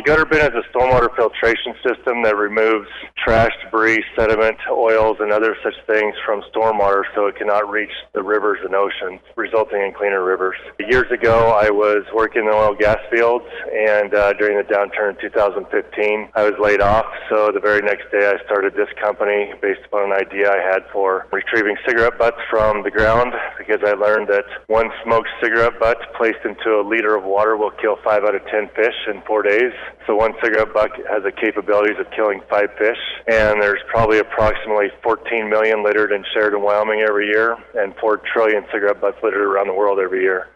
The gutter bin is a stormwater filtration system that removes trash, debris, sediment, oils, and other such things from stormwater so it cannot reach the rivers and oceans, resulting in cleaner rivers. Years ago, I was working in the oil and gas fields, and during the downturn in 2015, I was laid off. So the very next day, I started this company based upon an idea I had for retrieving cigarette butts from the ground, because I learned that one smoked cigarette butt placed into a liter of water will kill 5 out of 10 fish in 4 days. So one cigarette butt has the capabilities of killing 5 fish, and there's probably approximately 14 million littered in Sheridan, Wyoming every year, and 4 trillion cigarette butts littered around the world every year.